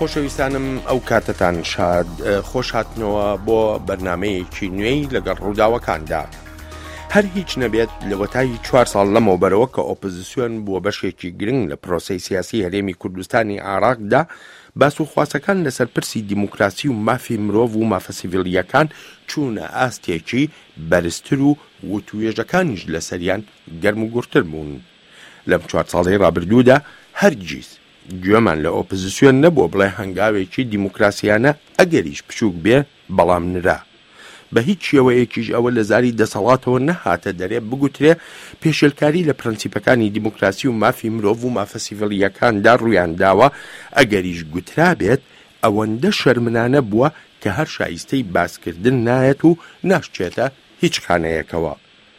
خۆشەویستانم ئەو کاتتان شاد خۆش هاتنەوە بۆ بەرنامەیەکی نوێی لەگەڵ ڕووداوەکاندا. هەر هیچ نەبێت لە وەتای 4 ساڵ لەمەوبەرەوە کە ئۆپۆزیسیۆن بووە بەشێکی گرنگ لە پرۆسەی سیاسی هەرێمی کوردستانی عێراقدا، باس و خواسەکان لەسەر پرسی دیموکراسی و مافی مرۆڤ و مافە سیڤیلیەکان چوونە ئاستێکی بەرزتر و وتوێژەکانیش لەسەریان گەرم و گورتر بوون. لەم 4 ساڵەی ڕابردوودا هەرگیز گوێمان لە ئۆپۆزیسیۆن نەبووە بڵێ هەنگاوێکی دیموکراسیانە ئەگەریش بچووک بێ بەڵام نرا. بە هیچ شێوەیەکیش ئەوە لە زاری دەسەڵاتەوە نەهاتە دەرێ بگوترێ پێشێلکاری لە پرەنسیپەکانی دیموکراسی و مافی مرۆڤ و مافە سیڤیلیەکاندا ڕوویان داوە، ئەگەریش گوترا بێت ئەوەندە شەرمنانە بووە کە هەر شایستەی باسکردن نایەت و ناشچێتە هیچ خانەیەکەوە.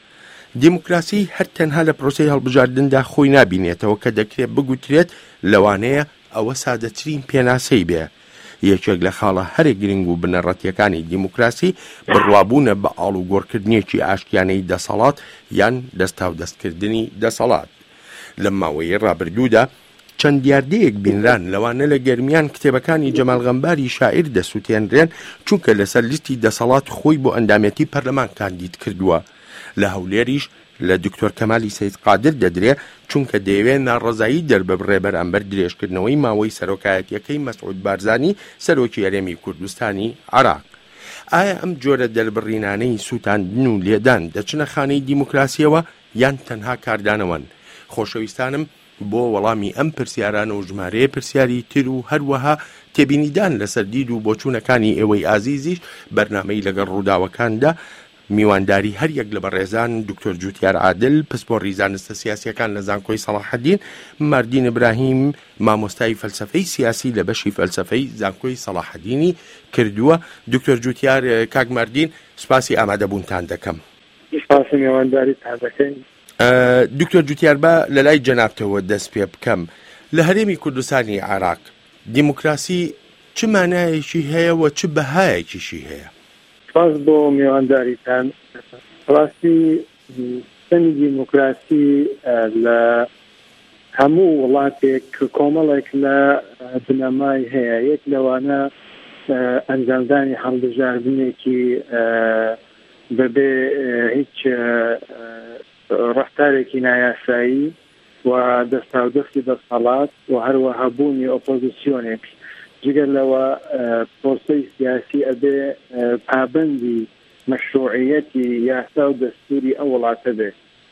دیموکراسی هەر تەنها لە پرۆسەی هەڵبژاردندا خۆی نابینێتەوە کە دەکرێت بگوترێت لەوانەیە ئەوە سادەترین پێناسەی بێ. یەکێک لە خاڵە هەرێک گرنگ و بنەڕەتیەکانی دیموکراسی بڕوابوونە بە ئاڵوگۆڕکردنیەکی ئاشتیانەی دەسەڵات یان دەستا و دەستکردنی دەسەڵات. لە ماوەی ڕابردوودا چەند دیاردەیەک بینران لەوانە لە گەرمیان کتێبەکانی جەمال غەمباری شاعیر دەسووتێنرێن چونکە لەسەر لیستی دەسەڵات خۆی بۆ ئەندامەتی پەرلەمان کاندید کردووە. لە هەولێریش لە دکتۆر کەمالی سەید قادر دەدرێ چونکە دەیەوێت ناڕەزایی دەرببڕێ بەرامبەر درێژکردنەوەی ماوەی سەرۆکایەتیەکەی مەسعود بارزانی سەرۆکی هەرێمی کوردستانی عێراق. ئایا ئەم جۆرە دەربڕینانەی سووتاندن و لێدان دەچنە خانەی دیموکراسیەوە یان تەنها کاردانەوەن؟ خۆشەویستانم بۆ وەڵامی ئەم پرسیارانە و ژمارەیە پرسیاری تر و هەروەها تێبینیدان لەسەر دید و بۆچوونەکانی ئێوەی ئازیزیش بەرنامەی لەگەڵ ڕووداوەکاندا میوانداری هەر یەک لە بەڕێزان دکتۆر جوتیار عادل، پسپۆڕی زانستە سیاسیەکان لە زانکۆی سەلاحەدین، ماردین ئیبراهیم مامۆستای فەلسەفەی سیاسی لە بەشی فەلسەفەی زانکۆی سەلاحەدینی کردووە. دکتۆر جوتیار، کاک ماردین، سپاسی ئامادەبوونتان دەکەم. سپاسی میوانداریتان دەکەین. دکتۆر جوتیار، بە لە لای جەنابتەوە دەست پێ بکەم. لە هەرێمی کوردستانی عێراق دیموکراسی چ مانایەکی هەیە و چ بەهایەکیشی هەیە؟ سپاس بۆ میوانداریتان. ڕاستی سەنی دیموکراسی لە هەموو وڵاتێک کۆمەڵێک لە بنەمای هەیە. یەک لەوانە ئەنجامدانی هەڵبژاردنێکی بەبێ هیچ ڕەفتارێکی نایاسایی و دەستاودەستی دەسەڵات و هەروەها بوونی ئۆپۆزیسیۆنێک. جگەر لەوە پرۆسەی سیاسی ئەبێ پابەندی مەشروعیەتی یاسا و دەستوری ئەو وڵاتە بێ.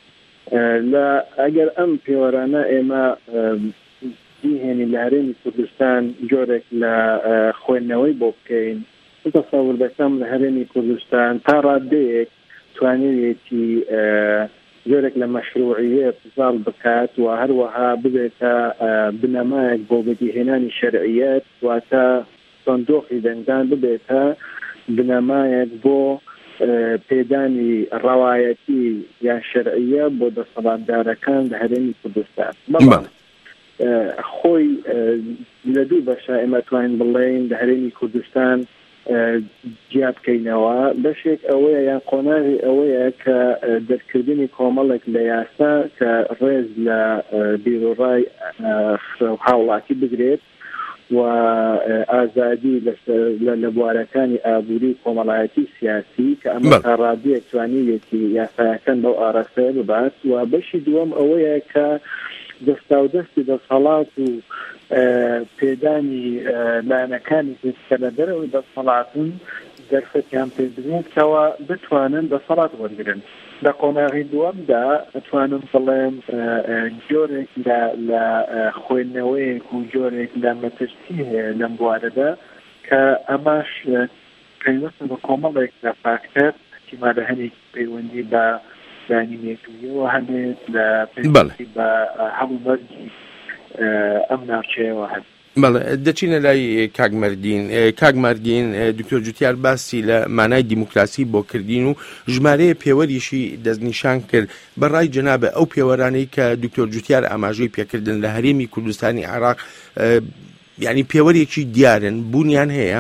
ئەگەر ئەم پێوەرانە ئێمە بیهێنی لە هەرێمی کوردستان جۆرێک لە خوێندنەوەی بۆ بکەین، تەسەوور دەکەم لە هەرێمی کوردستان تا ڕادەیەک توانێتی جۆرێک لە مەشروعیەت زاڵ بکات و هەروەها ببێتە بنەمایەک بۆ بەدیهێنانی شەرعیەت واتە سندۆقی دەنگدان ببێتە بنەمایەک بۆ پێدانی ڕەوایەتی یان شەرعیە بۆ دەسەڵاتدارەکان لە هەرێمی کوردستان. خۆی لە دوو بەشە ئێمە توانین بڵێین لە هەرێمی کوردستان جیا بکەینەوە. بەشێک ئەوەیە یان قۆناغی ئەوەیە کە دەرکردنی کۆمەڵێک لە یاسا کە ڕێز لە بیرۆڕای هاوڵاتی بگرێت و ئازادی لە بوارەکانی ئابووری کۆمەڵایەتی سیاسی کە ئەمە تا ڕادەیەک توانیوێتی یاسایەکان بەو ئاراستەیە ببات. و بەشی دووەم ئەوەیە کە دەستاودەستی دەسەڵات و پێدانی لایەنەکانی کە لە دەرەوەی دەسەڵاتن دەرفەتیان پێ بدرێتەوە بتوانن دەسەڵات وەرگرن. لە قۆناغی دووەمدا ئەتوانم بڵێم جۆرێک لە خوێندنەوەیەک و جۆرێک لە مەترسی هەیە لەم بوارەدا کە ئەماش پەیوەستە بە کۆمەڵێک لە فاکتەر احتیمالە هەنێک پەیوەندی بە دانیمێتویەوە هەبێت لە پێوەندی بە هەڵوبەرگی ئەم ناوچەیەوە هەبێت. بەڵێ، دەچینە لای کاک ماردین. دکتۆر جوتیار باسی لە مانای دیموکراسی بۆ کردین و ژمارەیە پێوەریشی دەستنیشان کرد. بەڕای جەنابە ئەو پێوەرانەی کە دکتۆر جوتیار ئاماژەی پێکردن لە هەرێمی کوردستانی عێراق یعنی پێوەرێکی دیارن بوونیان هەیە؟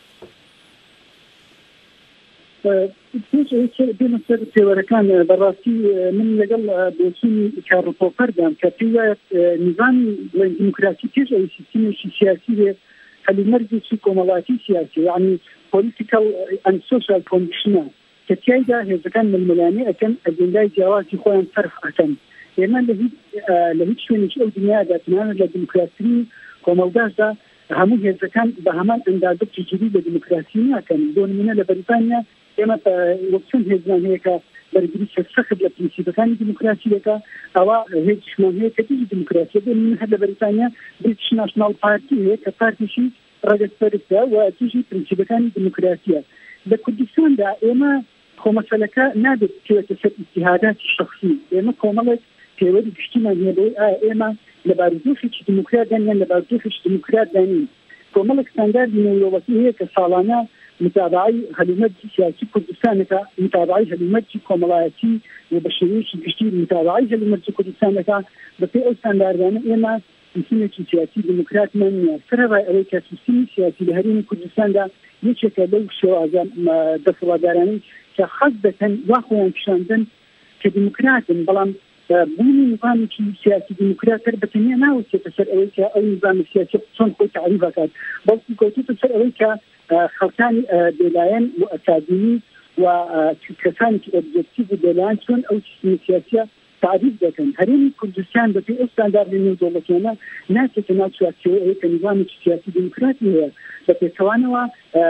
بێمە سەر پێوەرەکان. بەڕاستی من لەگەڵ بۆچوونی کارڕۆپۆپەردام کە پێی وایە نیزامی دیموکراسی پێش ئەوی سیستەمێکی سیاسی بێ هەلومەرجێکی کۆمەڵایەتی سیاسی یعنی political and social condition کە تیایدا هێزەکان ململانێ ئەکەن ئەجندای جیاوازی خۆیان سەرف ئەکەن. ئێمە لە هیچ شوێنێکی ئەو دنیادا تەنانەت لە دیموکراسی کۆمەڵگاشدا هەموو هێزەکان بە هەمان ئەندازە جدی لە دیموکراسی ناکەن. بۆ نمونە لە بەریتانیا ئێمە وەک چەند هێزمان هەیە کە بەرگری سەخت لە پرینسیپەکانی دیموکراسی دەکا ئەوە هێزیشمان هەیە کە دیجی دیموکراسی بۆ نمونە هەر لە بەریتانیا بریتیش ناشنال پارتی هەیە کە پارتیشی ڕەگەزپەرستە و دیجی پرینسیپەکانی دیموکراسیە. لە کوردستاندا ئێمە کۆمەسەلەکە نابێت بکەوێتە سەر ئیجتیهاداتی شەخسی. ئێمە کۆمەڵێک پێوەری گشتیمان هەیە بۆی ئێمە لە بارودۆخێکی دیموکرات دانیان لە بارودۆخێکی دیموکرات دانین. کۆمەڵێک ستانداردی نێودەوڵەتی هەیە کە ساڵانە متابعی هەلومەرجی سیاسی کوردستانەکە متابعی هەلومەرجی کۆمەڵایەتی و بە شێوەیەکی گشتی متابعی هەلومەرجی کوردستانەکە بەپێی ئەو ستانداردانە ئێمە سیستمێکی سیاسی دیموکراتمان نییە. سەرەڕای ئەوەی کە سیستمی سیاسی لە هەرێمی کوردستاندا یەکێکە لەو شێوازە دەسەڵاتدارانەی کە حەز دەکەن وا خۆیان پیشاندن کە دیموکراتن، بەڵام بوونی نظامێکی سیاسی دیموکرات هەر بەتەنیا ناوەچێتە سەر ئەوەی کە ئەو نظامی سیاسی چۆن خۆی تعریف ئەکات، بەڵکو کەوتوتە سەر ئەوەی کە خەڵکانی بێلایەن و ئەکادمی و کەسانێکی ئۆبجێکتیڤ و بێلایەن چۆن ئەو سیستمی سیاسیە تعریف دەکەن. هەرێمی کوردستان بەپێی ئەو ستانداردی نێودەوڵەتیانە ناچێتە ناو چوارچێوە ئەوەی کە نظامێکی سیاسی دیموکراتی هەیە. بە پێچەوانەوە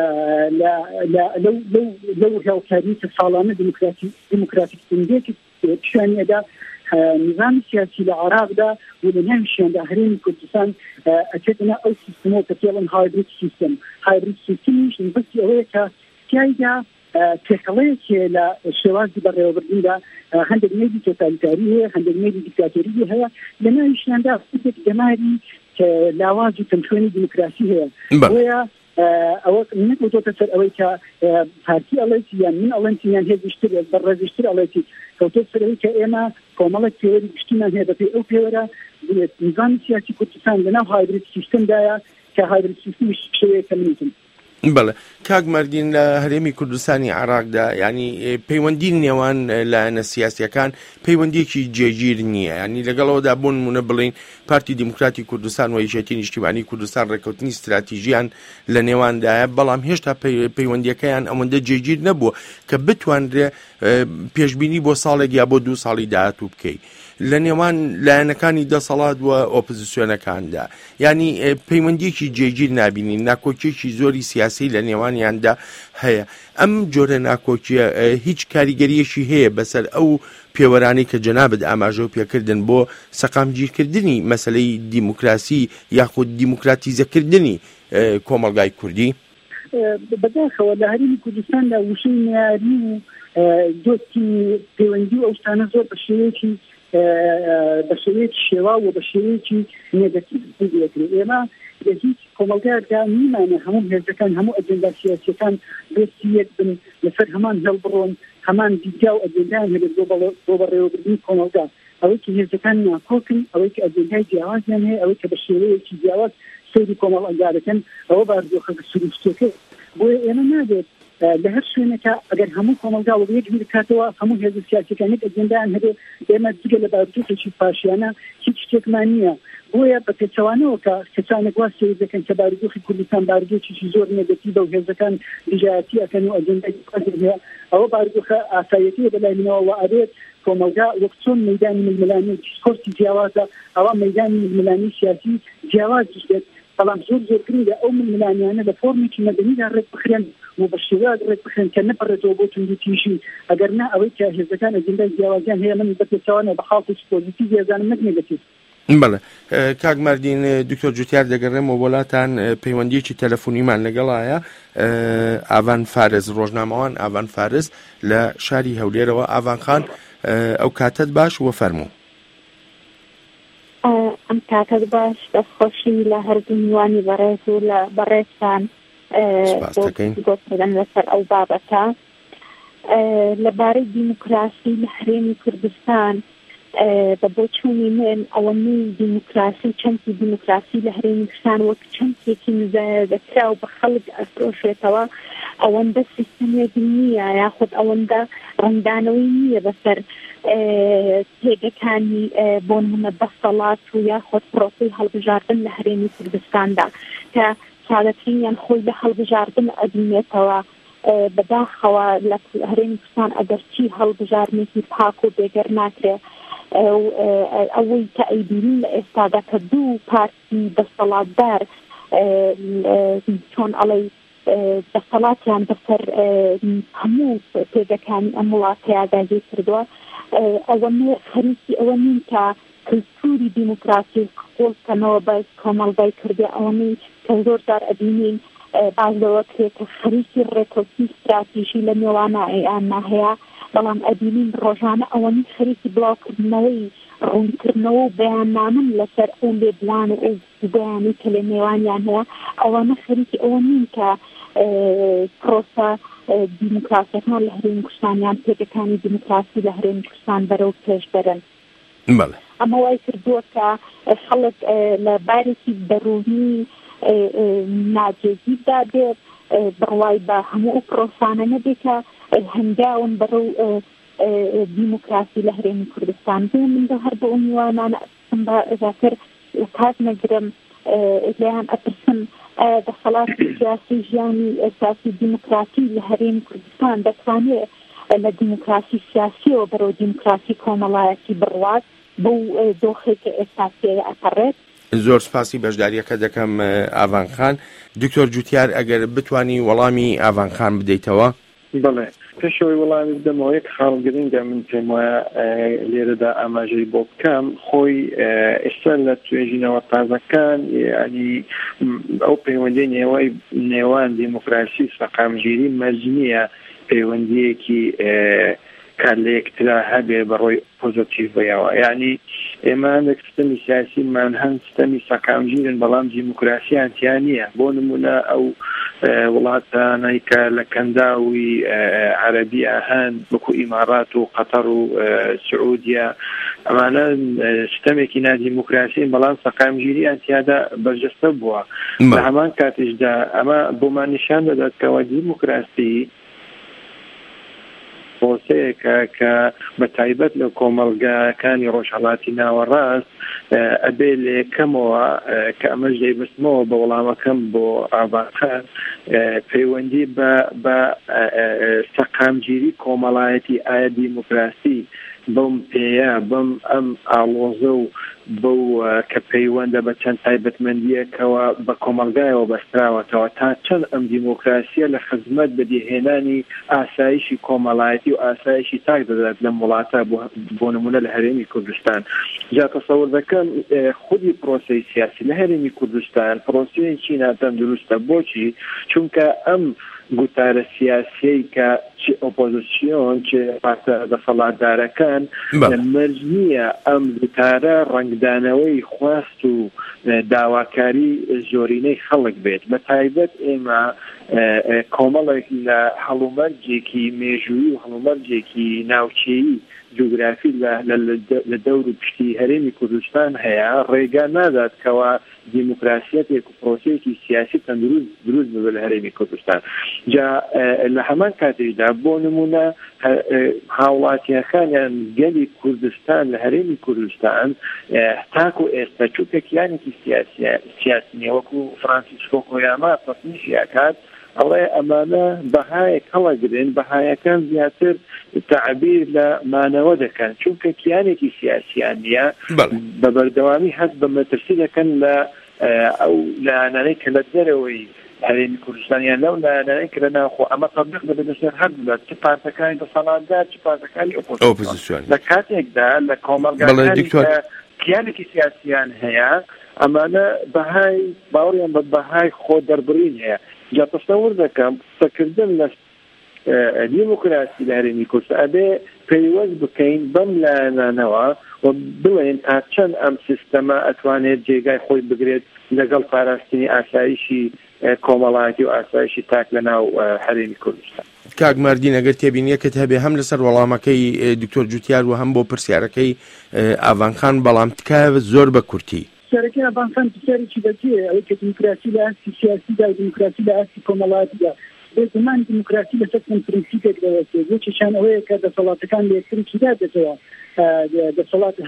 لەو هێڵکاری کە ساڵانە دیموکراتیک تندێکی پیشانیەدا نظام سیاسی لە عراقدا و لە ناویشیاندا هەرێمی کوردستان ئەچێتە ئەو سیستمەوە کە پێڵن هایبرید سیستم. هایبرید سیستمیش بەستی ئەوەیە کە تیایدا پێکەڵەیەکێ لە شێوازی بەڕێوەبردندا هەندێک مێدی تۆتالیتاری هەیە، هەندێک مێدی دیکتاتۆری هەیە، لە ناویشیاندا خودێک دەماری کە لاواز و تەمشۆنی دیموکراسی هەیە. بۆیە ئەوە نەکەوتۆتە سەر ئەوەی کە پارتی ئەڵێتی یان من ئەڵێنتی یان هێزیشتر بەڕێزیشتر ئەڵێتی، کەوتۆت سەر ئەوەی کە ئێمە کۆمەڵێک پێوەری گشتیمان هەیە بەپێی ئەو پێوەرە نظامی سیاسی کوردستان لەناو هایبرید سیستمدایە کە هایبرید سیستمیش شێوەیەکە منیتن. بەڵێ کاک مەردین لە هەرێمی کوردستانی عراقدا ینی پەیوەندی نێوان لایەنە سیاسیەکان پەیوەندیەکی جێگیر نییە، ینی لەگەڵەوەدا بۆ نمونە بڵین پارتی دیموکراتی کوردستان و یەکێتی نیشتیمانی کوردستان ڕێکەوتنی استراتیژیان لە نێواندایە، بەڵام هێشتا پەیوەندیەکەیان ئەوەندە جێگیر نەبووە کە بتوانرێ پێشبینی بۆ ساڵێک یا بۆ 2 ساڵی داهاتوو بکەیت لە نێوان لایەنەکانی دەسەڵات و ئۆپۆزیسیۆنەکاندا. ینی پەیوەندیەکی جێگیر نابینین، ناکۆکیێکی زۆری سیاسی لە نێوانیاندا هەیە. ئەم جۆرە ناکۆکیە هیچ کاریگەریەکی هەیە بەسەر ئەو پێوەرانی کە جەنابەت ئاماژە و پێکردن بۆ سەقامگیرکردنی مەسەلەی دیموکراسی یاخود دیموکراتیزەکردنی کۆمەڵگای کوردی؟ بەداخەوە لە هەرێمی کوردستاندا وشەی معیاری و دۆستی پەیوەندی و ئەو شتانە زۆر بە شێوەیەکی شێوا و بە شێوەیەکی نێگەتیڤ دەکرێت. ئێمە لە هیچ کۆمەلگایەکدا نیمانە هەموو هێزەکان هەموو ئەجێندا سیاسیەکان دۆستی یەک بن، لەسەر هەمان هەڵ بڕۆن، هەمان دیجا و ئەجێندایان هەبێت بۆ بەڕێوەبردنی کۆمەلگا. ئەوەی کە هێزەکان ناکۆکن، ئەوەی کە ئەجێندای جیاوازیان هەیە، ئەوەی کە بە شێوەیەکی جیاواز سەیری کۆمەڵ ئەنجا دەکەن، ئەوە باردۆخەکە سروشتەکە. بۆیە ئێمە نابێت لە هەر شوێنێکە ئەگەر هەموو کۆمەلگا و یەک بکاتەوە هەموو هێز سیاسیەکانێک ئەجێندایان هەبێت، ئێمە جگە لە باردۆخێکی پاشیانە هیچ شتێکمان نییە. بۆیە بە پێچەوانەوە کە کەسانێک وا سێ دەکەن کە باردۆخی کوردستان باردۆخێکی زۆر نێگەتیڤە و هێزەکان دیژایەتی ئەکەن و ئەجێندای هەیە، ئەوە باردۆخە ئاسایەتیە بەلای منەوە و ئەبێت کۆمەلگا وەک چۆن مەیدانی ململانی دیسکۆرسی جیاوازە، ئەوە مەیدانی ململانی سیاسی جیاواز دەبێت، بەڵام زۆر گرنگە ئەو ململانیانە لە فۆرمێکی مەدەنیدا ڕێک بخرێن و بە شێوەیەک ڕێک بخرێن کە نەپەڕێتەوە بۆ توندوتیژی. ئەگەر نا ئەوەی کە هێزەکان ئەجێندای جیاوازیان هەیە من بە پێچەوانە بە خاڵێکی پۆزیتیڤ ێزانم نەگەتیڤ. بەڵێ کاک مەردین دکتۆر جوتیار دەگەڕێمەوە وڵاتان پەیوەندیەکی تەلەفۆنیمان لەگەڵایە ئاڤان فارس، ڕۆژنامەوان ئاڤان فارس لە شاری هەولێرەوە. ئاڤان خان ئەو کاتت باش وە فەرموو. ئەم کاتت باش، دەستخۆشی لە هەردوو میوانی بەڕێز و لە بەڕێزتان گۆتدەن لەسەر ئەو بابەتە. لەبارەی دیموکراسی لە هەرێمی کوردستان بە بۆچوونی من ئەوەنەی دیموکراسی چەندی دیموکراسی لە هەرێمی کوردستان وەک چەندێکی نزایەدەکرا و بە خەڵک ئەفرۆشێتەوە ئەوەندە سیستەمێک نییە، یاخود ئەوەندە ڕەنگدانەوەی نییە بەسەر تێگەکانی بۆ نمونە بەسەڵات و یاخود پرۆسەی هەڵبژاردن لە هەرێمی کوردستاندا کە سادەترینیان خۆی لە هەڵبژاردن ئەبینێتەوە بەداخەوە لە هەرێمی کوردستان ئەگەرچی هەڵبژارنێکی پاک و بێگەر ناکرێت ئەوەی کە ئەیبینین لە ئێستادا کە دوو پارتی دەسەڵاتدار چۆن ئەڵێ دەسەڵاتیان بەسەر هەموو پێگەکانی ئەم وڵاتەیە داگیر کردووە ئەوە خەریکی ئەوە نین کە کلتوری دیموکراسی قۆڵکەنەوە بە کۆمەڵگای کردێ ئەوەی کە زۆر جار ئەبینین باز لەوە کرێت کە خەریکی ڕێکەوتی استراتیژی لە نێوانە ئەیاننا هەیە بەڵام ئەبینین ڕۆژانە ئەوەنی خەریکی بڵاوکردنەوەی ڕوونکردنەوە و بەیاننامن لەسەر ئەو لێبوان و ئەو بەیانی کە لە نێوانیان هەیە ئەوانە خەریکی ئەوە نین کە پرۆسە دیموکراسیەکان لە هەرێمی کوردستانیان پێگەکانی دیموکراسی لە هەرێمی کوردستان بەرەو پێش بەرن. ئەمە وای کردووە کە خەڵک لە بارێکی بەڕوونی ناجێزیدا بێت بڕوای بە هەموو پرۆسانە نەبێت کە هەنگاون بەرەو دیموکراسی لە هەرێمی کوردستان بێ من هەر بە ئەمیوانانە بە ئەزاتر کات نەگرم لەیان ئەپرسم دەسەڵاتی سیاسی ژیانی ئەساسی دیموکراسی لە هەرێمی کوردستان دەتوانێت لە دیموکراسی سیاسیەوە بەرەو دیموکراسی کۆمەڵایەتی بڕوات بۆ دۆخێکە ئێستاسیەیە ئەپەڕێت. زۆر سپاسی بەشداریەکە دەکەم ئاڤانخان. دکتۆر جوتیار ئەگەر بتوانی وەڵامی ئاڤانخان بدەیتەوە. بڵێ پێشەوەی وەڵامی بدەمەوە یەک خاڵ گرنگە من پێم وایە لێرەدا ئاماژەی بۆ بکەم خۆی ئێستا لە توێژینەوە تازەکان ینی ئەو پەیوەندی نێوان دیموکراسی سەقامگیری مەرجنیە پەیوەندیەکی کار لە یەکترا هەبێ بەڕۆی پۆزیتیڤەوە یعنی ئێمە هەندێک سیستەمی سیاسیمان هەند سیستەمی سەقامگیرن بەڵام دیموکراسیان تیا نییە بۆ نمونە ئەو وڵاتانەی کە لە کەنداوی عەرەبیە هەن وەکو ئیمارات و قەتەر و سعودیا ئەمانە سیستەمێکی نادیموکراسین بەڵام سەقامگیریان تیادا بەرجەستە بووە لە هەمان کاتیشدا ئەمە بۆمان نیشان دەدات کەەوە دیموکراسی پرۆسەیەکە کە بە تایبەت لە کۆمەڵگەکانی ڕۆژهەڵاتی ناوەڕاست ئەبێ لە یەکەمەوە کە ئەمەش دەیبستمەوە بە وەڵامەکەم بۆ ئاڤانخان پەیوەندی بە سەقامگیری کۆمەڵایەتی ئایا دیموکراسی بەم پێەیە بەم ئەم ئاڵۆزە و بەو کە پەیوەندە بە چەند تایبەتمەندیەکەوە بە کۆمەڵگایەوە بەستراوەتەوە تا چەند ئەم دیموکراسیە لە خزمەت بەدیهێنانی ئاسایشی کۆمەڵایەتی و ئاسایشی تاک دەدات لەم وڵاتە بۆ نمونە لە هەرێمی کوردستان جا تەسەوور دەکەم خودی پرۆسەی سیاسی لە هەرێمی کوردستان پرۆسەیەکی ناتەن دروستە بۆچی چونکە ئەم گوتارە سیاسی کە چ ئۆپۆزیسیۆن چ پارتە دەسەڵاتدارەکان مەرج نییە ئەم گوتارە ڕەنگدانەوەی خواست و داواکاری زۆرینەی خەڵک بێت بە تایبەت ئێمە کۆمەڵێک لە هەڵومەرجێکی مێژووی و هەڵومەرجێکی ناوچەیی جوگرافی لە دەور و پشتی هەرێمی کوردستان هەیە ڕێگا نادات کەوا دیموکراسیەتێک و پرۆسەیەکی سیاسی تەندروست دروست ببێت لە هەرێمی کوردستان جا لە هەمان کاتێکدا بۆ نمونە هاوڵاتیەکانیان گەلی کوردستان لە هەرێمی کوردستان تاکو ئێستا چووکە کیانێکی سیاسیە وەکو فرانسیسکۆ کۆیاما پەسنیشیاکات ئەڵێ ئەمانە بەهایەک هەڵەگرن بەهایەکان زیاتر تعبیر لە مانەوە دەکەن چونکە کیانێکی سیاسیان نییە بە بەردەوامی هەست بە مەترسی دەکەن لە ئەو لایەنانەی کە لە دەرەوەی هەرێمی کوردستانیان لەو لایەنانەی کە لە ناوخۆ ئەمە تەطبیق دەبێت لەسەر هەردوو چ پارتەکانی دەسەڵاتدار چ پارتەکانی ئۆپۆزیسیۆن لە کاتێکدا لە کۆمەڵگەکانی کیانێکی سیاسیان هەیە ئەمانە بەهای باوەڕیان بە بەهای خۆ دەربڕین هەیە جا تەسەوور دەکەم قسەکردن لە دیموکراسی لە هەرێمی کوردستان ئەبێ پەیوەست بکەین بەم لایەنانەوە و بڵێن تا چەند ئەم سیستەمە ئەتوانێت جێگای خۆی بگرێت لەگەڵ پاراستنی ئاسایشی کۆمەڵایەتی و ئاسایشی تاک لە ناو هەرێمی کوردستان. کاک ماردین ئەگەر تێبینیەکەت هەبێ هەم لەسەر وەڵامەکەی دکتۆر جوتیار و هەم بۆ پرسیارەکەی ئاڤانخان بەڵام تکە زۆر بە کورتی. سەرەکی ئاڤانخان پرسیارێکی بەجێ ئەوەی کە دیموکراسی لە ئاسی سیاسیدا و دیموکراسی لە ئاسی کۆمەڵایەتیدا بێگومان دیموکراسی لەسەر چەند پرینسیپێک دەوەستێت یەکێکیان ئەوەیە کە دەسەڵاتەکان لە یەکتری چیدا دێتەوە دەسەڵات هەر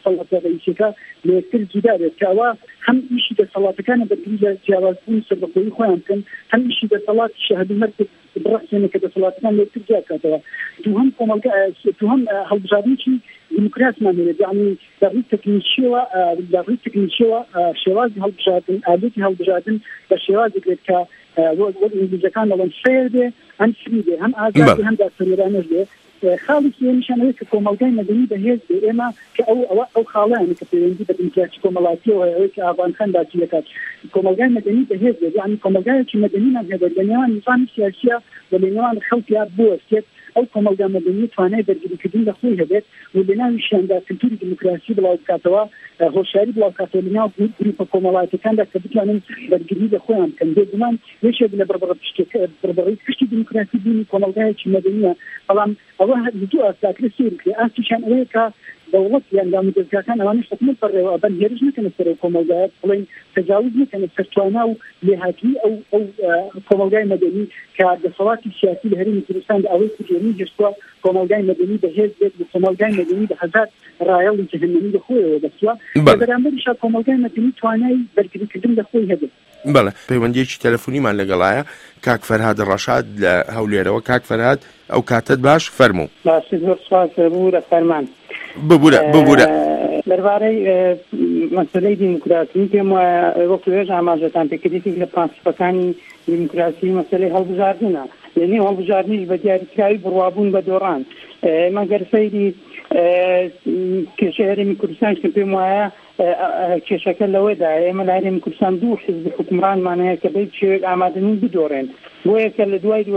دەسەڵات ڕئیسەکە لە یەکتر جودا بێت کە ئەوە هەم ئیشی دەسەڵاتەکانە بەرگری لە جیاوازبوونی سەربەخۆیی خۆیان بکەن هەم ئیشی دەسەڵات شەهادەمەرگ بڕەخسێنە کە دەسەڵاتەکان لە یەکتر جیا بکاتەوە دووهەم کۆمەلگا دووهەم هەڵبژاردنی دیموکراسمان هەیە یعنی دەڕی تەکنیکیەوە شێوازی هەڵبژاردن ئالێتی هەڵبژاردن بە شێوازێک بێت کە وەک ئینگلیزەکان دەڵێن فێر بێ هەم فری بێ هەم ئازادی هەم دادپەروەرانەش بێ خاڵی سێمیشانەوەی کە کۆمەلگای مەدەنی بەهێز بێ ئێمە کە ئەو خاڵیانە کە پەیوەندی بە دیموکراسی کۆمەڵاتیەوە ئەوەی کە ئاوانخان باسی دەکات کۆمەلگای مەدەنی بەهێز بێ یعنی کۆمەلگایەکی مەدەنیمان هەبێت لە نێوان نظامی سیاسیە و لە نێوان خەڵکیا بوەستێت ئەو کۆمەلگا مەدەنی توانای بەرگریکردن لە خۆی هەبێت و لە ناویشیاندا کلتوری دیموکراسی بڵاو بکاتەوە هۆشیاری بڵاو بکاتەوە لە ناو گروپە کۆمەڵایەتەکاندا کە بتوانن بەرگری لە خۆیان بکەن بێگومان یەکێک لە بڕبڕی پشتی دیموکراسی بینی کۆمەلگایەکی مەدەنیە بەڵام ئەوە دوو ئاستاکرە سیر کرێ ئاستیشان ئەوەیە کە دەوڵەت یان دامودەستگاکان ئەوانش حکومت بەڕێوە ئەبەن هێرش نەکەنە سەر کۆمەلگایەت بڵێن تەجاوز نەکەنە سەر توانە و لێهاتنی ئەو کۆمەلگای مەدەنی کە دەسەڵاتی سیاسی لە هەرێمی کوردستاندا ئەوەی کوردێنی هێشتووە کۆمەلگای مەدەنی بەهێز بێت و کۆمەلگای مەدەنی بە هەزار ڕایەڵی جەهەنەمی لە خۆیەوە بەسووە بەرامبەریشا کۆمەلگای مەدەنی توانای بەرگریکردن لە خۆی هەبێت بەڵێ پەیوەندیەکی تەلەفۆنیمان لەگەڵایە کاک فەرهاد ڕەشاد لە هەولێرەوە کاک فەرهاد ئەو کاتت باش فەرموو باسی زۆر سپاس بوورە فەرمان ببوورە دەربارەی مەسەلەی دیموکراسی پێم وایە وەکو وێژ ئاماژەتان پێکردێتی لە پرانسیپەکانی دیموکراسی مەسەلەی هەڵبژاردنە لەنێو هەڵبژاردنیش بە دیاریکراوی بڕوابوون بە دۆڕان مەگەر سەیری کێشەی هەرێمی کوردستان کە پێم وایە کێشەکە لەوەدا ئێمە لە هەرێمی کوردستان دوو حزب حکومڕانمان هەیە کە بەیەک شێوەیەک ئامادەنین بدۆڕێن بۆیە کە لە دوای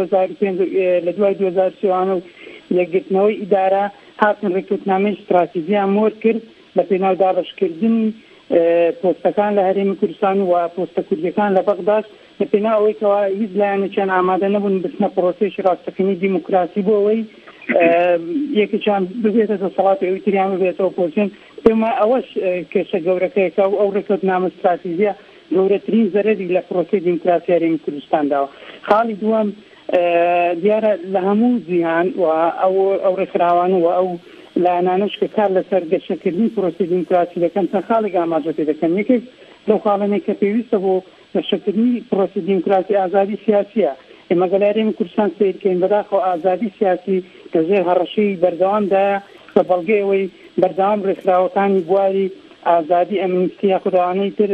2023 و یەکگرتنەوەی ئیدارە هاتن ڕێکوتنامەی استراتیژیان مۆر کرد بە پێناو دابەشکردنی پۆستەکان لە هەرێمی کوردستان و پۆستە کوردیەکان لە بەغداد لە پێناو ئەوەی کەوا هیچ لایەنێکیان ئامادە نەبوون بچنە پرۆسێکی ڕاستەقینی دیموکراسی بۆ ئەوەی یەکێکیان ببێتە دەسەڵات ئەوەی تریان ببێتەوە ئۆپۆزیسیۆن پێم وایە ئەوەش کێشە گەورەکەیەکە و ئەو ڕێکوتنامە استراتیژیە گەورەترین زەرەری لە پرۆسەی دیموکراسی هەرێمی کوردستانداوە خاڵی دووەم دیارە لە هەموو جیهان و ئەو ڕێکخراوان و ئەو لایەنانەش کە کار لەسەر گەشەکردنی پرۆسەی دیموکراسی دەکەن چەند خاڵێک ئاماژە پێ دەکەن یەکێک لەو خاڵانەی کە پێویستە بۆ گەشەکردنی پرۆسەی دیموکراسی ئازادی سیاسیە ئێمە گە لە هەرێمی کوردستان سیرکەین بەداخەوە ئازادی سیاسی کە ژێر هەڕەشەی بەردەوامدایە بە بەڵگەی ئەوەی بەردەوام ڕێکخراوەکانی بواری ئازادی ئەمنیستی خودداوانەی تر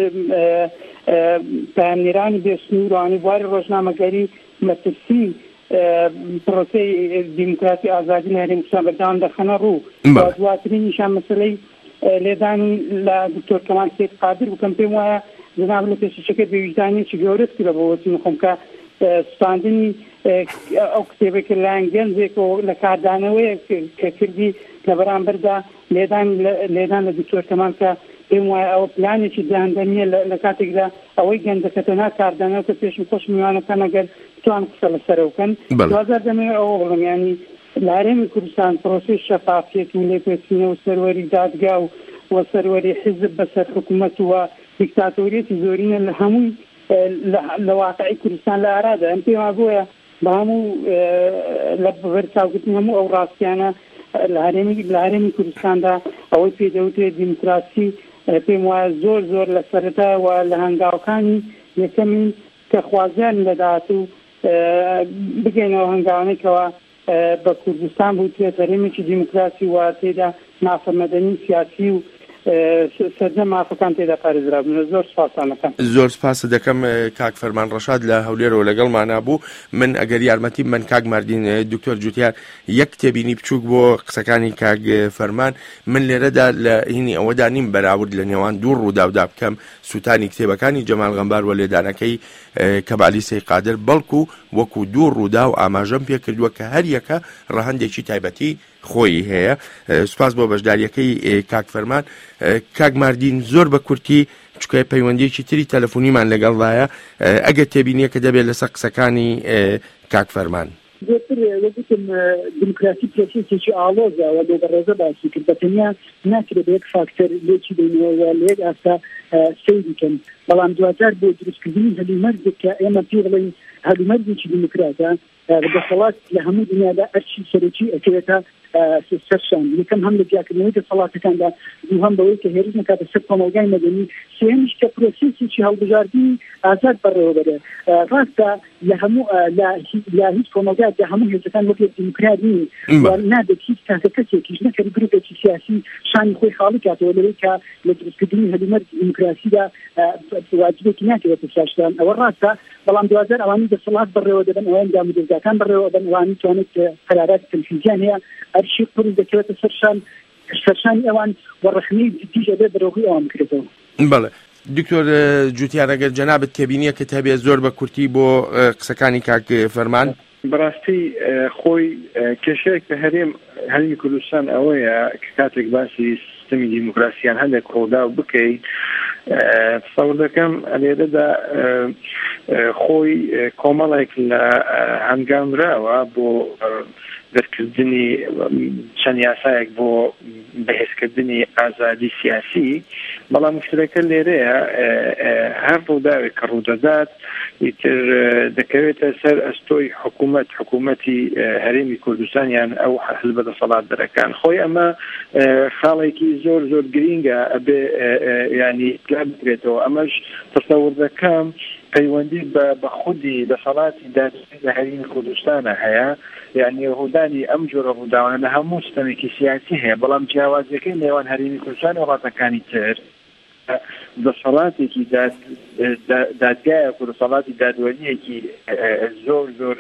پایانیرانی بێسنوورانی بواری ڕۆژنامەگەری مەترسی پرۆسەی دیموکراسی ئازادی لە هەرێمی کوردستان بەردەوام دەخەنە ڕوو دواترینیشان مەسەلەی لێدانی لە دکتۆر کەمال سید قادر بکەم پێم وایە جناب لە پێشەکە بێویژدانێکی گەورەت کرا بۆ وەچی نخۆم کە سوپاندنی ئەو کتێبێک لایەن گەنجێکەوە لە کاردانەوەی کە کردی لە بەرامبەردا لێدان لە دکتۆر کەمال کە پێم وایە ئەوە پلانێکی داهاندەنیە لە کاتێکدا ئەوەی گەنجەکەتە ناکاردانەوە کە پێشم خۆش میوانەکان ئەگەر توان قسە لەسەرە بکەن دوازار دەمێ ئەوە بڵم ینی لە هەرێمی کوردستان پرۆسەی شەفافیەت و لێپێچینەوە سەروەری دادگا و سەروەری حزب بەسەر حکوومەت و دیکتاتۆریەتی زۆرینە لە هەمووی لە واقعی کوردستان لە ئارادا ئەم پێم وایە بە هەموو لە بەرچاوکردنی هەموو ئەو ڕاستیانە لە هەرێمی کوردستاندا ئەوەی پێدەوتێت دیموکراسی پێم وایە زۆر لە سەرەتا و لە هەنگاوەکانی یەکەمین کە خوازیان لەدات و بگەینەوە هەنگاوانێکەوە بە کوردستان بوتێت هەرێمێکی دیموکراسی و تێدا نافەمەدەنی سیاسی و سەرجە مافەکان تێدا پارێزرابن. زۆر سپاسانەکەم. زۆر سپاس دەکەم کاک فەرمان ڕەشاد لە هەولێرەوە لەگەڵمانە بوو. من ئەگەر یارمەتی من کاک ماردین دکتۆر جوتیار یەک تێبینی بچووک بۆ قسەکانی کاک فەرمان من لێرەدا لە هینی ئەوەدا نیم بەراورد لە نێوان دوو ڕووداودا بکەم سوتانی کتێبەکانی جەمال غەمبار و لێدانەکەی کەبالی سەید قادر بەڵکو وەکو دوو ڕوودا و ئاماژەم پێ کردووە کە هەر یەکە ڕەهەندێکی تایبەتی خۆی هەیە. سوپاس بۆ بەشداریەکەی کاک فەرمان. کاک ماردین زۆر بە کورتی چکە پەیوەندیەکی تری تەلەفۆنیمان لەگەڵدایە ئەگەر تێبینیە کە دەبێت لەسەر قسەکانی کاک فەرمان. زۆرتر وەگوتم دیموکراسی پرۆسێکی ئاڵۆزە و لێ بەڕێزە باسی کرد بەتەنیا ناکرێت بە یەک فاکتەر لێکی بینەوە لە یەک ئاستا سەیر بکەن بەڵام دواتر بۆ دروستکردنی هەلومەرجێک کە ئێمە پێ بڵێن هەلومەرجێکی دیموکراتە دەسەڵات لە هەموو دنیادا ئەرچی سەرەکی ئەکرێتە سەرشان یەکەم هەم لە دیاکردنەوەی دەسەڵاتەکاندا دووهەم بەوەی کە هێرش نەکاتە سەر کۆمەلگای مەدەنی سێمیش کە پرۆسێسێکی هەڵبژاردننی ئازاد بەڕێوەبەرە ڕاستە لە هەموو لا هیچ کۆمەلگایدا هەموو هێزەکان وەک دیموکرات نین نادێت هیچ کاتە کەسێکیش نەکەی گروپێکی سیاسی شانی خۆی خاڵی کاتەوە لەوەی کە لە دروستکردنی هەلومەرج دیموکراسیدا واجبێکی ناکەوێتە ساشتان ئەوە ڕاستە بەڵام دوازار ئەوانی دەسەڵات بەڕێوە دەبن ئەوان دامودەرگاکان بەڕێوە دەبن ئەوانی توانێت قەرارات تەنفیزیان هەیە ئەرشی قڕی دەکەوێتە سەرشانی ئەوان وەڕەخنەی جدیش ئەبێ بەرەوەی ئەوان بکرێتەوە. بەڵێ دکتۆر جوتیار ئەگەر جەنابەت تێبینیە کە هەبێ زۆر بە کورتی بۆ قسەکانی کاک فەرمان بەڕاستی خۆی کێشەیەک بە هەرێمی کوردستان ئەوەیە کە کاتێک باسی سیستەمی دیموکراسیان هەندێک ڕوودا بکەیت سەوڕ دەکەم لێرەدا خۆی کۆمەڵێک لە هەنگامراوە بۆ دەرکردنی چەند یاسایەک بۆ بەهێزکردنی ئازادی سیاسی بەڵام مشکلەکە لێرەیە هەر ڕووداوێک کە ڕوودەدات ئیتر دەکەوێتە سەر ئەستۆی حکوومەتی هەرێمی کوردستانیان ئەو حەزب بەدەسەڵات دەرەکان خۆی ئەمە خاڵێکی زۆر زۆر گرینگە ئەبێ ینی لا بکرێتەوە ئەمەش تەسەوڕ دەکەم پەیوەندی بە خودی دەسەڵاتی دادوەری لە هەرێمی کوردستانە هەیە یعنی ڕوودانی ئەم جۆرە ڕووداوانە لە هەموو سیستەمێکی سیاسی هەیە بەڵام جیاوازیەکەی نێوان هەرێمی کوردستان و وڵاتەکانی تر دەسەڵاتێکی دادگایە و دەسەڵاتی دادوەریەکی زۆر زۆر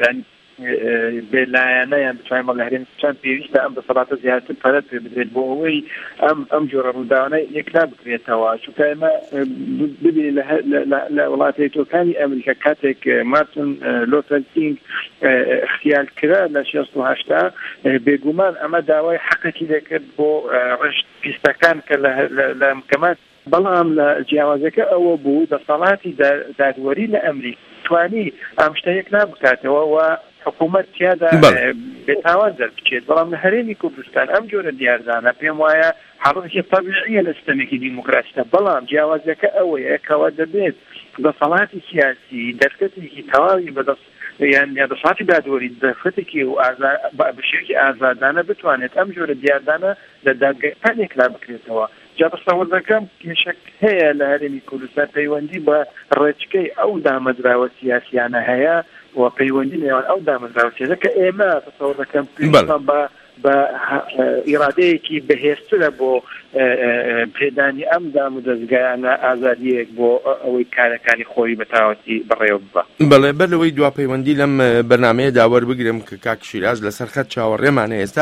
بێلایەنەیان بتوانین لە هەرێمی کوردستان پێویستە ئەم دەسەڵاتە زیاتر پەرەت پێ بدرێت بۆ ئەوەی ئەم جۆرە ڕووداوانە یەکلا بکرێتەوە چونکە ئێمە ببێ لە وڵاتەکانی ئەمریکا کاتێک مارتن لوتر کینگ اختیار کرا لە 1960 بێگومان ئەمە داوای حەقێکی دەکرد بۆ ڕشت پیستەکان کە لە محکەمات بەڵام لە جیاوازەکە ئەوە بوو دەسەڵاتی دادوەری لە ئەمریکا توانی ئەم شتە یەکلا بکاتەوە و حکوومەت تیادا بێتاوان دەربچێت بەڵام لە هەرێمی کوردستان ئەم جۆرە دیاردانە پێم وایە حەڕۆکی طەبیعیە لە سیستەمێکی دیموکراسیە بەڵام جیاوازەکە ئەوەیە کەوا دەبێت دەسەڵاتی سیاسی دەرکەتێکی تەواوی بەدەست یان دەسەڵاتی دادوەری دەرکەتێکی و بەشێکی ئازادانە بتوانێت ئەم جۆرە دیاردانە لە دادگاکان یەکلا بکرێتەوە جا بەسەوەر دەکەم کێشەک هەیە لە هەرێمی کوردستان پەیوەندی بە ڕێچکەی ئەو دامەزراوە سیاسیانە هەیە و پەیوەندی نێوان ئەو دامەزراوە سیاسیە کە ئێمە بەسەوەر دەکەم پێویستمان بە ئیرادەیەکی بەهێزترە بۆ پێدانی ئەم دام و دەستگایانە ئازادیەک بۆ ئەوەی کارەکانی خۆی بەتاوەتی بەڕێوە ببە. بەڵێ بەرەوەی دوا پەیوەندی لەم بەرنامەیە داوەر بگرم کە کاک شیراز لەسەر خەت چاوەڕێمانە ئێستا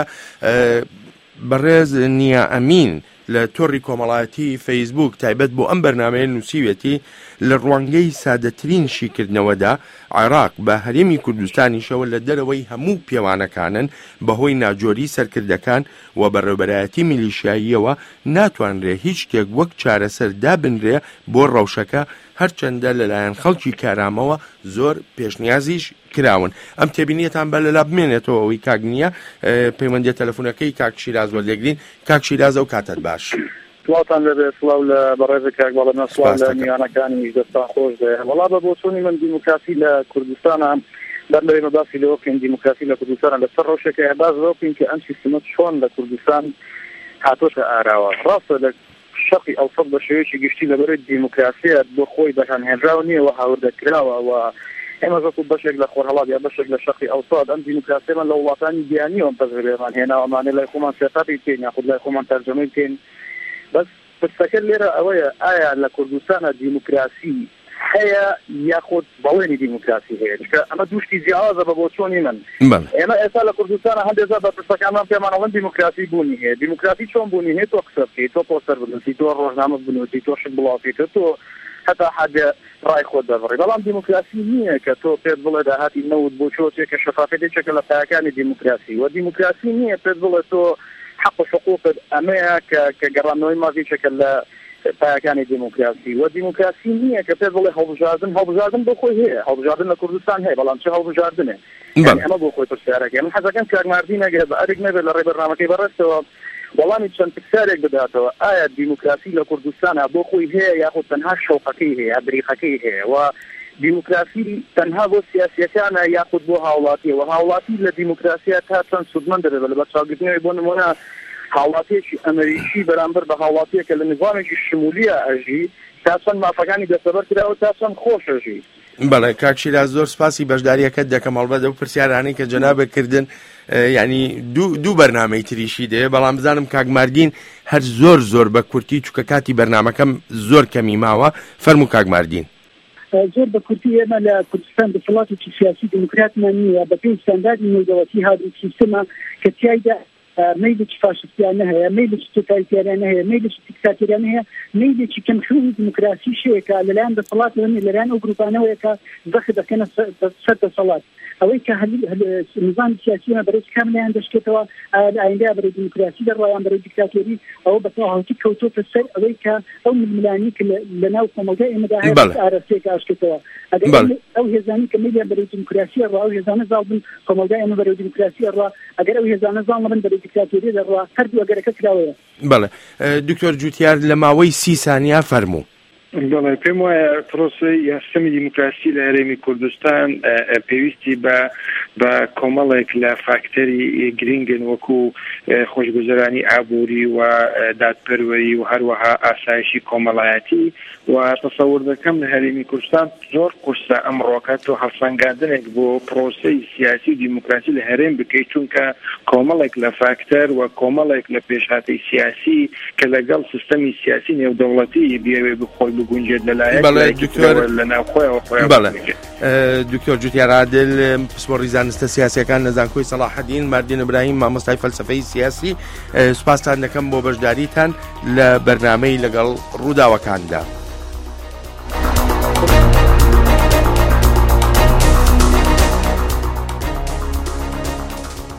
بەڕێز نییە ئەمین لە تۆڕی کۆمەڵایەتی فەیسبوک تایبەت بۆ ئەم بەرنامەیە نووسیوێتی لە ڕوانگەی سادەترین شیکردنەوەدا عێراق بە هەرێمی کوردستانیشەوە لە دەرەوەی هەموو پێوانەکانن بەهۆی ناجۆری سەرکردەکان و بەڕێوەبەرایەتی میلیشیاییەوە ناتوانرێ هیچ شتێک وەک چارەسەر دابنرێ بۆ ڕەوشەکە هەرچەندە لەلایەن خەڵکی کارامەوە زۆر پێشنیازیش کراون. ئەم تێبینیەتان بە لەلا بمێنێتەوە ئەوەی کاک نییە پەیوەندی تەلەفۆنەکەی کاک شیراز وەردەگرین. کاک شیراز ئەو کاتت باش. سڵاوتان لەبێت سڵاو لە بەڕێزە کاک بەڵێنە سڵاو لە میوانەکانی دەستان خۆش دێ وەڵا بە بۆچوونی من دیموکراسی لە کوردستانە دەرلەوەی مەباسی لەوە بکەین دیموکراسی لە کوردستانە لەسەر ڕەوشێکە باز لەوە بکەین کە ئەم سیستەمە چۆن لە کوردستان هاتۆتە ئاراوە. ڕاستە لە شەقی ئەوسەد بە شێوەیەکی گشتی لەبەرەوەی دیموکراسیە بۆ خۆی بەکانهێنراوە نییە و هاوردەکراوە و ئێمە زۆر بەشێک لە خۆرهەڵات یا بەشێک لە شەقی ئەوسەد ئەم دیموکراسیەمان لە وڵاتانی گیانیەوە پەزێرێمان هێناوەمانێ لای خۆمان سێتاپی بکەین یاخود لای خۆمان تەرجەمەی بکەین. بەس پرسەکە لێرە ئەوەیە ئایا لە کوردستانە دیموکراسی هەیە یاخود بەڵێنی دیموکراسی هەیە چکە ئەمە دووشتی جیاوازە بە بۆ چۆنی من ئێمە ئێستا لە کوردستانە هەندێکجار بە پرسەکانمان پێمانەوەن دیموکراسی بوونی هەیە. دیموکراسی چۆن بوونی هەیە تۆ قسە بکەیت تۆ پۆستەر بنووسی تۆ ڕۆژنامە بنووسی تۆ شت بڵاویکە تۆ هەتا حەدێ ڕای خۆت دەبڕی بەڵام دیموکراسی نییە کە تۆ پێت بڵێ داهاتی نەوت بۆ چۆچێکە شەفافێتێکێکە لە پایەکانی دیموکراسی و دیموکراسی نییە پێت بڵێ تۆ حق و حقوقت ئەمەیە کە گەڕانەوەی مازیچەکە لە پایەکانی دیموکراسی و دیموکراسی نییە کە پێت بڵێ هەڵبژاردن بۆ خۆی هەیە هەڵبژاردن لە کوردستان هەیە بەڵام چه هەڵبژاردنێ ئەمە بۆ خۆی پرسیارەکە من حەزەکەم کاک ماردین ئەگەر بە ئەرێک نەبێت لە ڕێی بەرنامەکەی بەڕێستەوە وەڵامی چەند پرسیارێک بداتەوە ئایا دیموکراسی لە کوردستانە بۆ خۆی هەیە یاخود تەنها شەوقەکەی هەیە بریقەکەی هەیە و دیموکراسی تەنها بۆ سیاسیەکانە یاخود بۆ هاوڵاتیەوە هاوڵاتی لە دیموکراسیە تا چەند سودمەند دەبێت لە بەچاوگرتنەوەی بۆ نمونە هاوڵاتیەکی ئەمریکی بەرامبەر بە هاوڵاتیەکە لە نظامێکی شمولیە ئەژی تا چەند مافەکانی دەستەبەر کراوە تا چەند خۆش ئەژی. بەڵێ کاک شیراز زۆر سپاسی بەشداریەکەت دەکەم هەڵبەت ئەو پرسیارانەی کە جەنابەکردن ینی دوو بەرنامەی تریشی دێ بەڵام بزانم کاک ماردین هەر زۆر بە کورتی چووکە کاتی بەرنامەکەم زۆر کەمی ماوە فەرموو کاک ماردین. زۆر بە کورتی ئێمە لە کوردستان دەسەڵاتێکی سیاسی دموکراتمان نییە بە پێی ستانداردی نێودەوڵەتی هادوو سیستەمە کە تیایدا مەیلێکی فاشستیانە هەیە مەیلێکی تۆتالیتاریانە هەیە مەیلێکی دیکتاتۆریانە هەیە مەیلێکی کەمخوونی دموکراسی شەیەکە لەلایەن دەسەڵاتەوە لەلایەن ئەو گروپانەوەیەکە دەخ دەکەنە سەر دەسەڵات ئەوەی کە نظام سیاسیمە بەرەو کاملیان دەشکێتەوە ئایندا بەرەو دموکراسی دەڕۆیان بەرەو دیکتاتۆری ئەوە بەتەواوەتی کەوتۆتە سەر ئەوەی کە ئەو ململانی کە لەناو کۆمەلگای ئێمەدا هەیە ئارەستەیەک ئاشکێتەوە ئەگەر ئەو هێزانی کە مەیلیان بەرەو دموکراسیە ڕوا ئەو هێزانە زاڵ بن کۆمەلگای ئێمە بەرەو دموکراسیە ڕوا ئەگەر ئەو هێزانە زاڵ نەبن بەرەو دیکتاتۆری دەڕوا هەردوو ئەگەرەکە کراوەیە. بەڵێ دکتۆر جوتیار لە ماوەی 30 سانیا فەرموو. بەڵێ پێم وایە پرۆسەی یاسەمی دیموکراسی لە هەرێمی کوردستان پێویستی بە کۆمەڵێک لە فاکتەری گرنگن وەکو خۆشگوزەرانی ئابووری و دادپەروەری و هەروەها ئاسایشی کۆمەڵایەتی و تەسەور دەکەم لە هەرێمی کوردستان زۆر قورسە ئەمڕۆکە تۆ هەڵسەنگاندنێک بۆ پرۆسەی سیاسی و دیموکراسی لە هەرێم بکەیت چونکە کۆمەڵێک لە فاکتەر و کۆمەڵێک لە پێشهاتەی سیاسی کە لەگەڵ سیستەمی سیاسی نێودەوڵەتی بێوێ بخۆی بگونجێت لەلایەن لە ناوخۆیەوە خۆیان. دکتۆر جوتیار عادل پسپۆڕی زانستە سیاسیەکان لە زانکۆی سەلاحەدین ماردین ئیبراهیم مامۆستای فەلسەفەی سیاسی سوپاسان دەکەم بۆ بەشداریتان لە بەرنامەی لەگەڵ ڕووداوەکاندا.